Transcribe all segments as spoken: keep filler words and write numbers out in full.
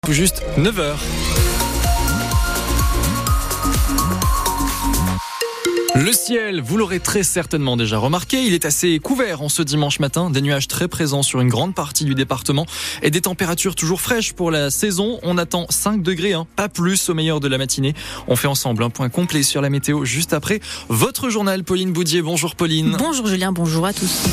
Tout juste neuf heures. Le ciel, vous l'aurez très certainement déjà remarqué, il est assez couvert en ce dimanche matin. Des nuages très présents sur une grande partie du département et des températures toujours fraîches pour la saison. On attend cinq degrés, hein, pas plus au meilleur de la matinée. On fait ensemble un point complet sur la météo juste après votre journal. Pauline Boudier, bonjour Pauline. Bonjour Julien, bonjour à tous.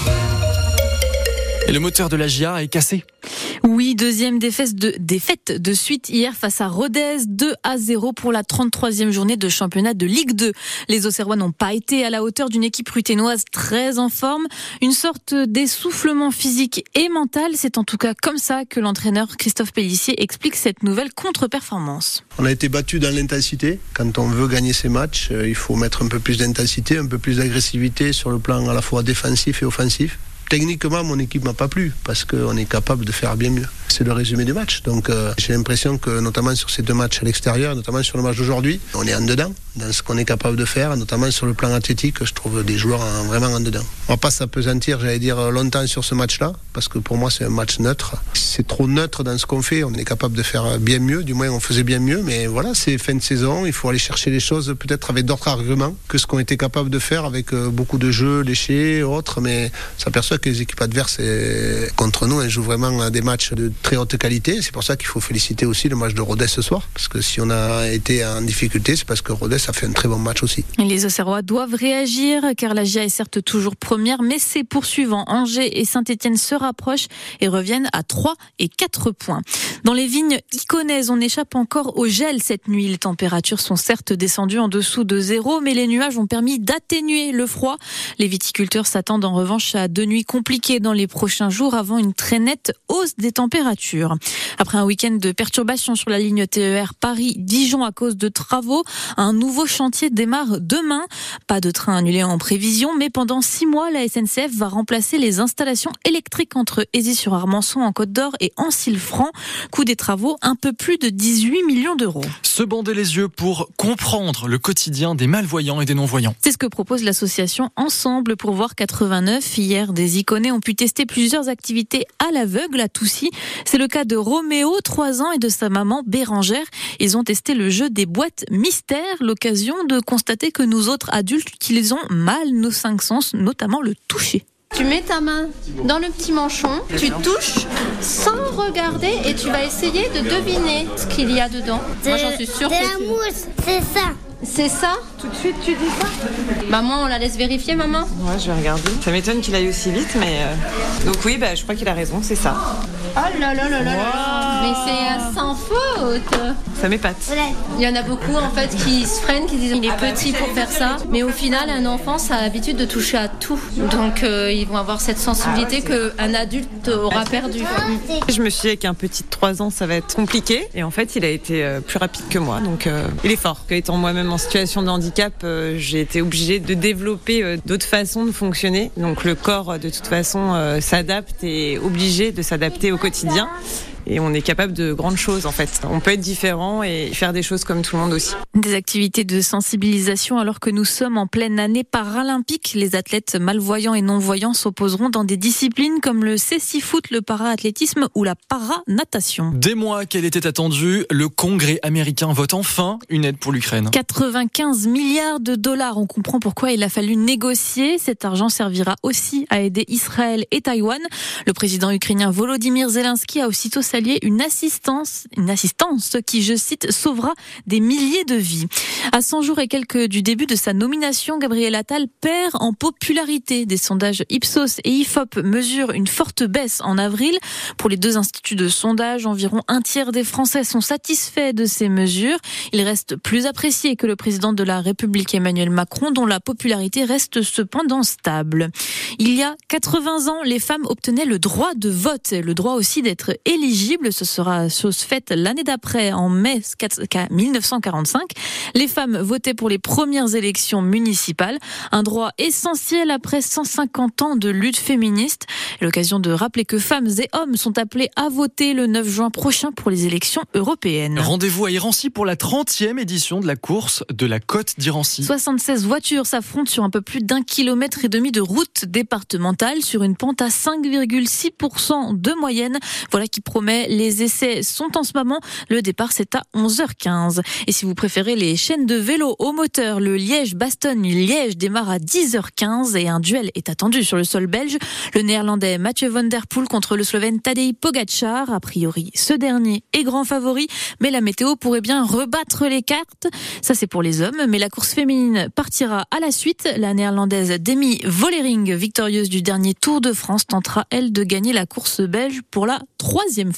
Et le moteur de la J A est cassé. Oui, deuxième défaite de, défaite de suite hier face à Rodez, deux à zéro pour la trente-troisième journée de championnat de Ligue deux. Les Auxerrois n'ont pas été à la hauteur d'une équipe ruthénoise très en forme. Une sorte d'essoufflement physique et mental. C'est en tout cas comme ça que l'entraîneur Christophe Pélissier explique cette nouvelle contre-performance. On a été battu dans l'intensité. Quand on veut gagner ces matchs, il faut mettre un peu plus d'intensité, un peu plus d'agressivité sur le plan à la fois défensif et offensif. Techniquement, mon équipe m'a pas plu parce qu'on est capable de faire bien mieux. C'est le résumé du match. Donc, euh, j'ai l'impression que, notamment sur ces deux matchs à l'extérieur, notamment sur le match d'aujourd'hui, on est en dedans dans ce qu'on est capable de faire, notamment sur le plan athlétique. Je trouve des joueurs en, vraiment en dedans. On va pas s'apesantir, j'allais dire, longtemps sur ce match-là parce que pour moi, c'est un match neutre. C'est trop neutre dans ce qu'on fait. On est capable de faire bien mieux. Du moins, on faisait bien mieux. Mais voilà, c'est fin de saison. Il faut aller chercher les choses peut-être avec d'autres arguments que ce qu'on était capable de faire avec beaucoup de jeux léchés, autres. Mais ça s'aperçoit que les équipes adverses et contre nous, elles jouent vraiment des matchs de très haute qualité. C'est pour ça qu'il faut féliciter aussi le match de Rodez ce soir. Parce que si on a été en difficulté, c'est parce que Rodez a fait un très bon match aussi. Les Auxerrois doivent réagir car la J A est certes toujours première, mais ses poursuivants Angers et Saint-Etienne se rapprochent et reviennent à trois et quatre points. Dans les vignes iconaises, on échappe encore au gel cette nuit. Les températures sont certes descendues en dessous de zéro, mais les nuages ont permis d'atténuer le froid. Les viticulteurs s'attendent en revanche à deux nuits compliquées dans les prochains jours avant une très nette hausse des températures. Après un week-end de perturbations sur la ligne T E R Paris-Dijon à cause de travaux, un nouveau chantier démarre demain. Pas de train annulé en prévision, mais pendant six mois, la S N C F va remplacer les installations électriques entre Aisy-sur-Armançon en Côte d'Or et Ancille-Franc. Coût des travaux, un peu plus de dix-huit millions d'euros. Se bander les yeux pour comprendre le quotidien des malvoyants et des non-voyants. C'est ce que propose l'association Ensemble pour voir quatre-vingt-neuf. Hier, des iconés ont pu tester plusieurs activités à l'aveugle à Toussy. C'est le cas de Roméo, trois ans, et de sa maman Bérangère. Ils ont testé le jeu des boîtes mystères, l'occasion de constater que nous autres adultes utilisons mal nos cinq sens, notamment le toucher. Tu mets ta main dans le petit manchon, tu touches sans regarder et tu vas essayer de deviner ce qu'il y a dedans. De, Moi j'en suis sûre de que la c'est... mousse, c'est ça. C'est ça? Tout de suite tu dis ça? Maman, on la laisse vérifier, maman? Ouais, je vais regarder. Ça m'étonne qu'il aille aussi vite, mais... Euh... Donc oui, bah, je crois qu'il a raison, c'est ça. Oh là là là là là. Mais c'est sans faute. Ça m'épate. Il y en a beaucoup en fait qui se freinent, qui disent il est petit pour faire ça. Mais au final, un enfant, ça a l'habitude de toucher à tout. Donc euh, ils vont avoir cette sensibilité ah ouais, qu'un adulte aura perdu. Je me suis dit qu'un petit de trois ans, ça va être compliqué. Et en fait, il a été euh, plus rapide que moi. Donc euh, il est fort. Étant moi-même en situation de handicap, euh, j'ai été obligée de développer euh, d'autres façons de fonctionner. Donc le corps, de toute façon, euh, s'adapte et est obligé de s'adapter au quotidien. Et on est capable de grandes choses en fait. On peut être différent et faire des choses comme tout le monde aussi. Des activités de sensibilisation alors que nous sommes en pleine année paralympique. Les athlètes malvoyants et non-voyants s'opposeront dans des disciplines comme le cécifoot, le para-athlétisme ou la para-natation. Des mois qu'elle était attendue, le Congrès américain vote enfin une aide pour l'Ukraine. quatre-vingt-quinze milliards de dollars. On comprend pourquoi il a fallu négocier. Cet argent servira aussi à aider Israël et Taïwan. Le président ukrainien Volodymyr Zelensky a aussitôt salué une assistance, une assistance qui, je cite, sauvera des milliers de vies. À cent jours et quelques du début de sa nomination, Gabriel Attal perd en popularité. Des sondages Ipsos et I F O P mesurent une forte baisse en avril. Pour les deux instituts de sondage, environ un tiers des Français sont satisfaits de ces mesures. Il reste plus apprécié que le président de la République Emmanuel Macron, dont la popularité reste cependant stable. Il y a quatre-vingts ans, les femmes obtenaient le droit de vote, le droit aussi d'être éligibles. Ce sera chose faite l'année d'après, en mai mille neuf cent quarante-cinq. Les femmes votaient pour les premières élections municipales. Un droit essentiel après cent cinquante ans de lutte féministe. L'occasion de rappeler que femmes et hommes sont appelés à voter le neuf juin prochain pour les élections européennes. Rendez-vous à Irancy pour la trentième édition de la course de la Côte d'Irancy. soixante-seize voitures s'affrontent sur un peu plus d'un kilomètre et demi de route départementale sur une pente à cinq virgule six pour cent de moyenne. Voilà qui promet désormais. Les essais sont en ce moment. Le départ, c'est à onze heures quinze. Et si vous préférez les chaînes de vélo au moteur, le Liège-Bastogne-Liège démarre à dix heures quinze et un duel est attendu sur le sol belge. Le néerlandais Mathieu van der Poel contre le slovène Tadej Pogačar. A priori, ce dernier est grand favori, mais la météo pourrait bien rebattre les cartes. Ça, c'est pour les hommes, mais la course féminine partira à la suite. La néerlandaise Demi Vollering, victorieuse du dernier Tour de France, tentera, elle, de gagner la course belge pour la troisième fois.